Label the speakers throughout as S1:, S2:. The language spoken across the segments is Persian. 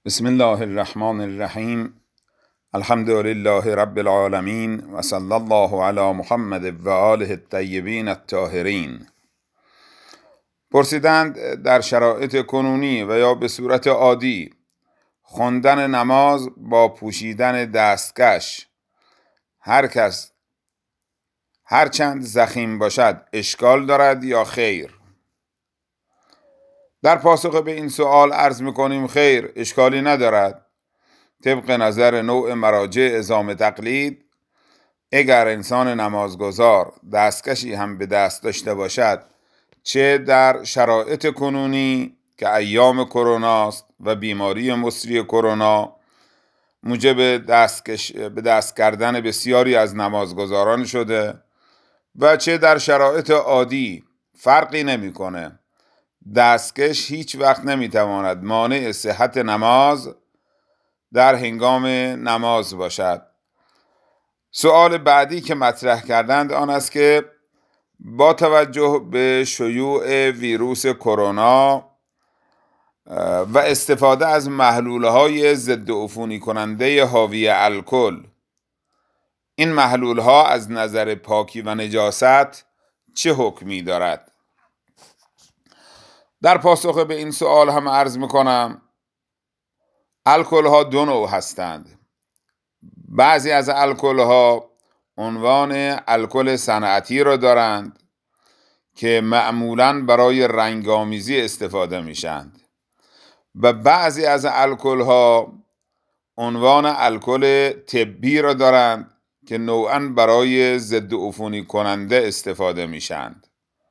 S1: بسم الله الرحمن الرحیم. الحمد لله رب العالمین و صلی الله علی محمد و آله الطیبین الطاهرین. پرسیدند در شرایط کنونی و یا به صورت عادی خواندن نماز با پوشیدن دستکش هر کس هرچند ضخیم باشد اشکال دارد یا خیر؟ در پاسخ به این سوال عرض میکنیم خیر، اشکالی ندارد. طبق نظر نوع مراجع عظام تقلید، اگر انسان نمازگزار دستکشی هم به دست داشته باشد، چه در شرایط کنونی که ایام کرونا است و بیماری مصری کرونا موجب به دست کردن بسیاری از نمازگزاران شده، و چه در شرایط عادی فرقی نمیکنه. دستکش هیچ وقت نمیتواند مانع صحت نماز در هنگام نماز باشد. سوال بعدی که مطرح کردند آن است که با توجه به شیوع ویروس کرونا و استفاده از محلول‌های ضد عفونی کننده حاوی الکل، این محلول‌ها از نظر پاکی و نجاست چه حکمی دارد؟ در پاسخ به این سوال هم عرض میکنم الکل ها دو نوع هستند. بعضی از الکل ها عنوان الکل صنعتی را دارند که معمولاً برای رنگامیزی استفاده میشند، و بعضی از الکل ها عنوان الکل طبی را دارند که نوعاً برای ضد عفونی کننده استفاده میشند.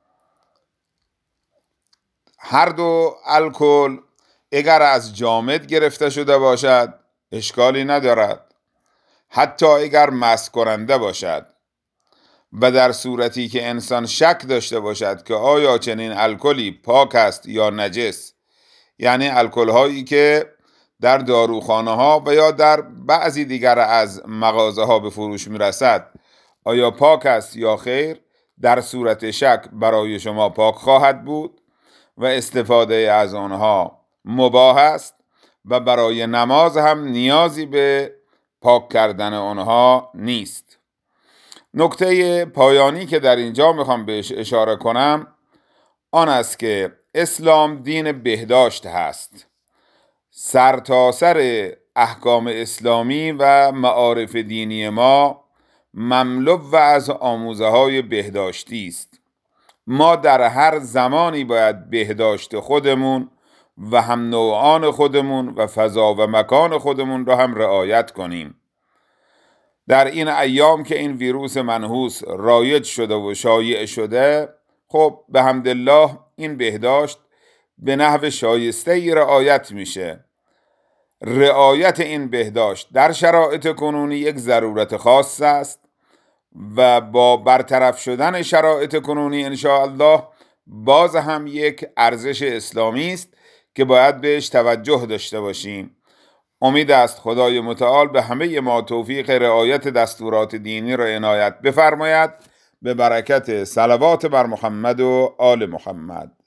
S1: هر دو الکل اگر از جامد گرفته شده باشد اشکالی ندارد، حتی اگر مست کننده باشد، و در صورتی که انسان شک داشته باشد که آیا چنین الکلی پاک است یا نجس، یعنی الکل هایی که در داروخانه ها و یا در بعضی دیگر از مغازه ها به فروش میرسد آیا پاک است یا خیر، در صورت شک برای شما پاک خواهد بود و استفاده از آنها مباح است، و برای نماز هم نیازی به پاک کردن آنها نیست. نکته پایانی که در اینجا میخوام بهش اشاره کنم آن است که اسلام دین بهداشت هست. سرتاسر احکام اسلامی و معارف دینی ما مملو از آموزه های بهداشتی است. ما در هر زمانی باید بهداشت خودمون و هم نوعان خودمون و فضا و مکان خودمون را هم رعایت کنیم. در این ایام که این ویروس منحوس رایج شده و شایع شده، خب به حمدالله این بهداشت به نحو شایسته‌ای رعایت میشه. رعایت این بهداشت در شرایط کنونی یک ضرورت خاص است و با برطرف شدن شرایط کنونی انشاءالله باز هم یک ارزش اسلامی است که باید بهش توجه داشته باشیم. امید است خدای متعال به همه ما توفیق رعایت دستورات دینی را عنایت بفرماید، به برکت صلوات بر محمد و آل محمد.